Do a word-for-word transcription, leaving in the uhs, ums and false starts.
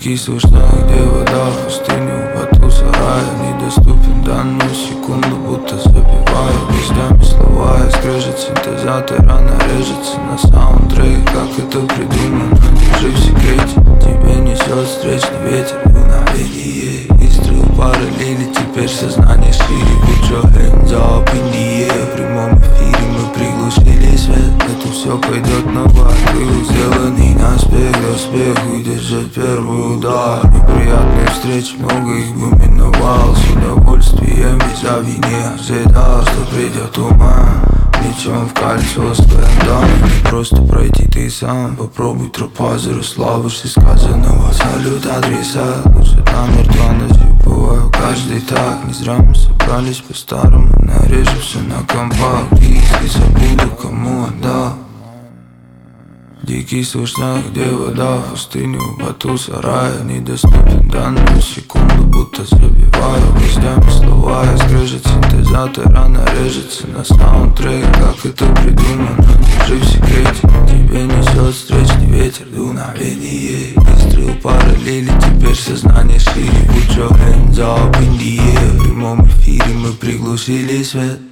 Дикий слышно, где вода в пустыню, в аду сарая недоступен данную секунду, будто забиваю местами слова. И скрежет синтезатора, рано режется на саундтрек. Как это придумано, держи в секрете. Тебе несет встречный ветер, дуновение. Выстрел параллели, теперь сознание шире. Put your hands up in the air. В прямом эфире мы приглушили свет. Это все пойдет на воду, сделанный наспех. Успех выдержать первый удар. Неприятные встречи, много их бы миновал. С удовольствием без обвинения ожидал, что придет ума. Плечом в кольцо с твоим дамом. Не просто пройти ты сам. Попробуй, тропа заросла выше сказанного. Салют адреса, лучше там мертва нащупываю каждый так. Не зря мы собрались по-старому. Нарежу все на компакт. Если забуду, кому отдал. Дикий слышно, где вода в пустыню, в аду сарая недоступен данную секунду, будто забиваю гвоздями слова. И скрежет синтезатор, рано режется на саундтрек. Как это придумано, держи в секрете. Тебе несет встречный ветер, дуновение. Выстрел параллели, теперь сознание шире. Put your hands up in the air. В прямом эфире мы приглушили свет.